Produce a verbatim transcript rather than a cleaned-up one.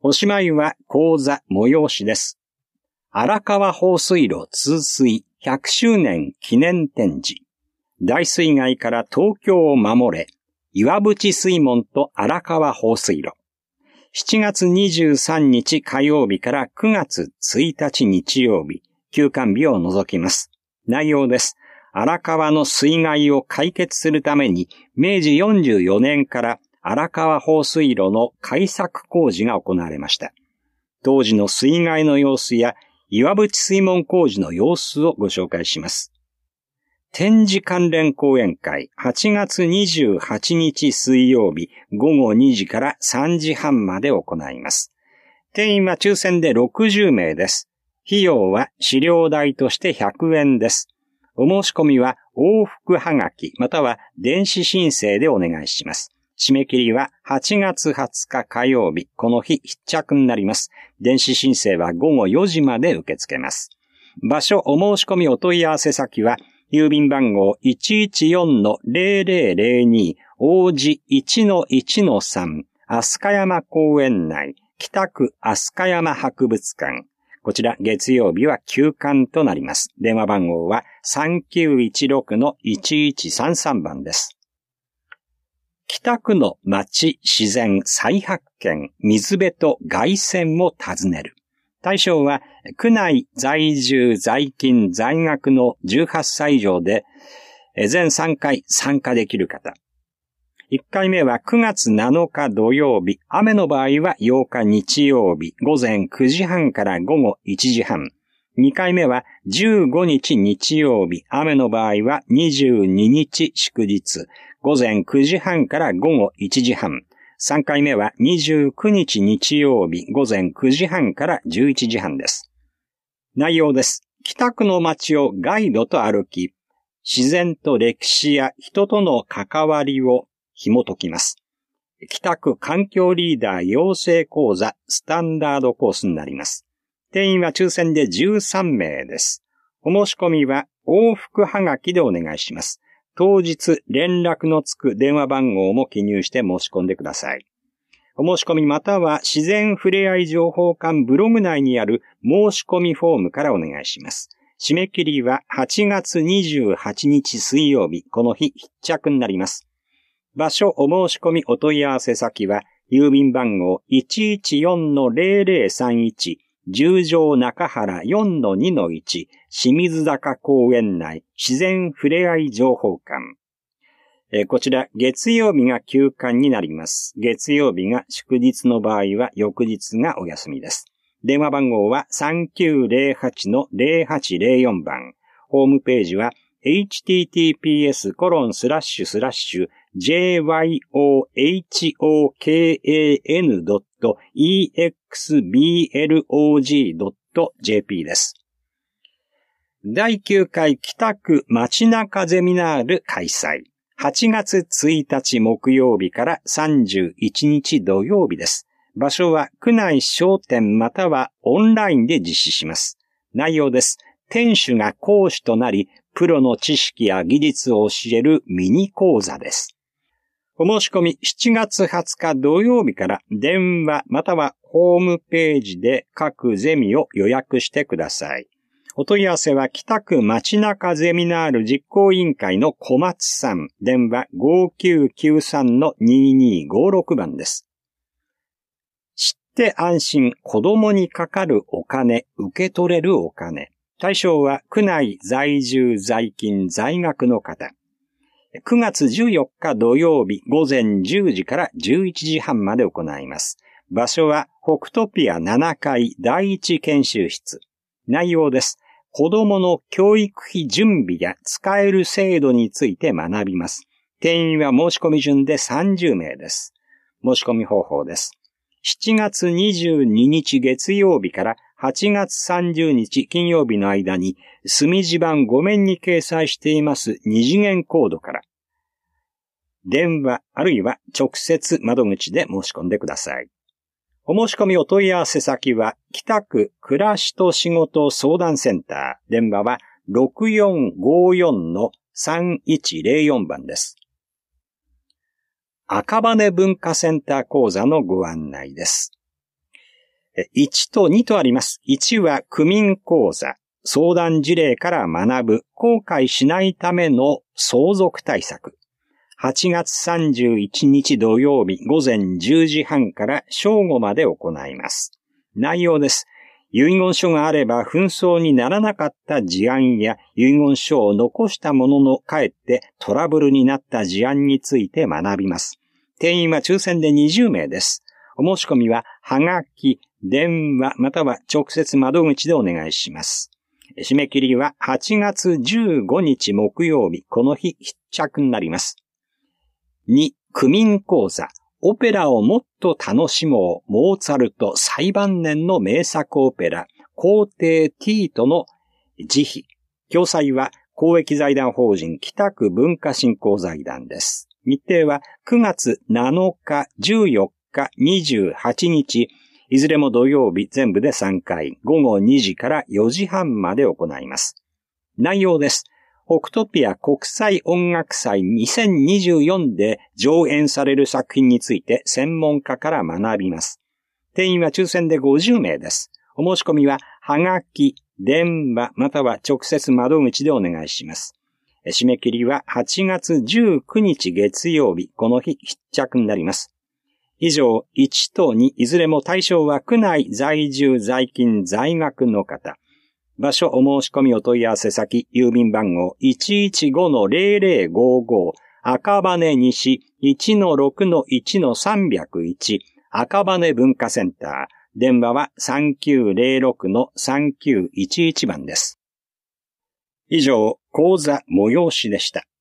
おしまいは講座催しです。荒川放水路通水ひゃくしゅうねん記念展示。大水害から東京を守れ、岩淵水門と荒川放水路。しちがつにじゅうさんにち火曜日からくがつついたち日曜日、休館日を除きます。内容です。荒川の水害を解決するために、めいじよんじゅうよねんから荒川放水路の開削工事が行われました。当時の水害の様子や岩淵水門工事の様子をご紹介します。展示関連講演会、はちがつにじゅうはちにち水曜日ごごにじからさんじはんまで行います。定員は抽選でろくじゅうめいです。費用は資料代としてひゃくえんです。お申し込みは往復はがきまたは電子申請でお願いします。締め切りははちがつはつか火曜日、この日必着になります。電子申請はごごよじまで受け付けます。場所、お申し込みお問い合わせ先は、郵便番号 いちいちよんのぜろぜろぜろに 王子 いちのいちのさん 飛鳥山公園内北区飛鳥山博物館。こちら月曜日は休館となります。電話番号は さんきゅういちろくのいちいちさんさん 番です。北区の町自然再発見水辺と凱旋を訪ねる。対象は区内在住在勤在学のじゅうはっさい以上で全さんかい参加できる方。いっかいめはくがつなのか土曜日、雨の場合はようか日曜日、ごぜんくじはんからごごいちじはん。にかいめはじゅうごにち日曜日、雨の場合はにじゅうににち祝日、ごぜんくじはんからごごいちじはん。さんかいめはにじゅうくにち日曜日、ごぜんくじはんからじゅういちじはんです。内容です。北区の街をガイドと歩き、自然と歴史や人との関わりを紐解きます。北区環境リーダー養成講座スタンダードコースになります。定員は抽選でじゅうさんめいです。お申し込みは往復はがきでお願いします。当日連絡のつく電話番号も記入して申し込んでください。お申し込みまたは自然ふれあい情報館ブログ内にある申し込みフォームからお願いします。締め切りははちがつにじゅうはちにち水曜日、この日必着になります。場所お申し込みお問い合わせ先は郵便番号 いちいちよんのぜろぜろさんいち 十条中原 よんのにのいち 清水坂公園内自然ふれあい情報館。えー、こちら月曜日が休館になります。月曜日が祝日の場合は翌日がお休みです。電話番号はさんきゅうぜろはちのぜろはちぜろよん 番。ホームページは エイチティーティーピーエスコロンスラッシュスラッシュジェイワイオーエイチオーケーエーエヌドットイーエックスビーエルオージードットジェーピー です。だいきゅうかい北区街中ゼミナール開催。はちがつついたち木曜日からさんじゅういちにち土曜日です。場所は区内商店またはオンラインで実施します。内容です。店主が講師となり、プロの知識や技術を教えるミニ講座です。お申し込みしちがつはつか土曜日から電話またはホームページで各ゼミを予約してください。お問い合わせは北区街中ゼミナール実行委員会の小松さん。電話 ごきゅうきゅうさんのににごろく 番です。知って安心、子供にかかるお金、受け取れるお金。対象は区内在住在勤在学の方。くがつじゅうよっか土曜日ごぜんじゅうじからじゅういちじはんまで行います。場所は北トピアななかいだいいち研修室。内容です。子供の教育費準備や使える制度について学びます。定員は申し込み順でさんじゅうめいです。申し込み方法です。しちがつにじゅうににち月曜日からはちがつさんじゅうにち金曜日の間に墨字版ごめんに掲載しています二次元コードから電話あるいは直接窓口で申し込んでください。お申し込みお問い合わせ先は北区暮らしと仕事相談センター。電話はろくよんごよんのさんいちぜろよん 番です。赤羽文化センター講座のご案内です。 いちとにとあります。いちは区民講座。相談事例から学ぶ、後悔しないための相続対策。はちがつさんじゅういちにち土曜日午前じゅうじはんから正午まで行います。内容です。遺言書があれば紛争にならなかった事案や遺言書を残したもののかえってトラブルになった事案について学びます。定員は抽選でにじゅうめいです。お申し込みははがき、電話または直接窓口でお願いします。締め切りははちがつじゅうごにち木曜日、この日必着になります。に、区民講座。オペラをもっと楽しもう。モーツァルト最晩年の名作オペラ、皇帝ティートの慈悲。共催は公益財団法人北区文化振興財団です。日程はくがつなのか、じゅうよっか、にじゅうはちにち、いずれも土曜日全部でさんかい、ごごにじからよじはんまで行います。内容です。オクトピア国際音楽祭にせんにじゅうよんで上演される作品について専門家から学びます。定員は抽選でごじゅうめいです。お申し込みははがき、電話または直接窓口でお願いします。締め切りははちがつじゅうくにち月曜日、この日必着になります。以上、いちとに、いずれも対象は区内在住在勤在学の方。場所お申し込みお問い合わせ先、郵便番号 いちいちごのゼロゼロごご 赤羽西 いちのろくのいちのさんぜろいち 赤羽文化センター。電話はさんきゅうゼロろくのさんきゅういちいちばんです。以上、講座催しでした。